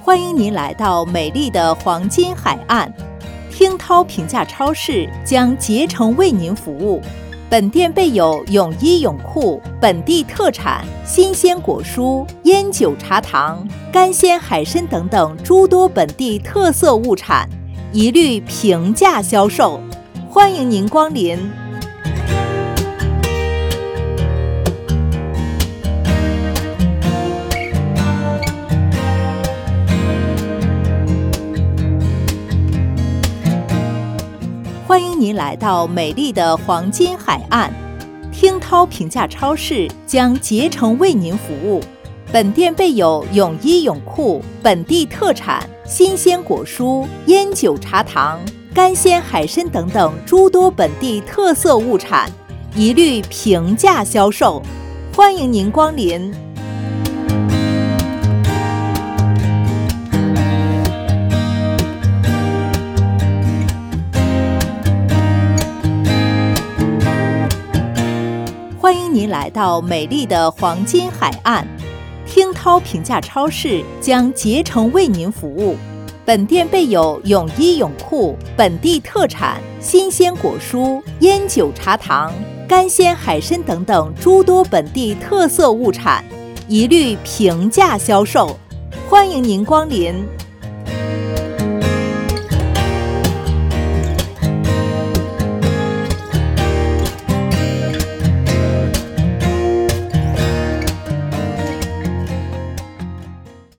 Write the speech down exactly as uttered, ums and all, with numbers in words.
欢迎您来到美丽的黄金海岸，听涛平价超市将竭诚为您服务。本店备有泳衣泳裤、本地特产、新鲜果蔬、烟酒茶糖、干鲜海参等等诸多本地特色物产，一律平价销售。欢迎您光临。欢迎您来到美丽的黄金海岸，听涛平价超市将竭诚为您服务。本店备有泳衣泳裤、本地特产、新鲜果蔬、烟酒茶糖、干鲜海参等等诸多本地特色物产，一律平价销售。欢迎您光临。欢迎您来到美丽的黄金海岸，听涛平价超市将竭诚为您服务。本店备有泳衣泳裤、本地特产、新鲜果蔬、烟酒茶糖、干鲜海参等等诸多本地特色物产，一律平价销售。欢迎您光临。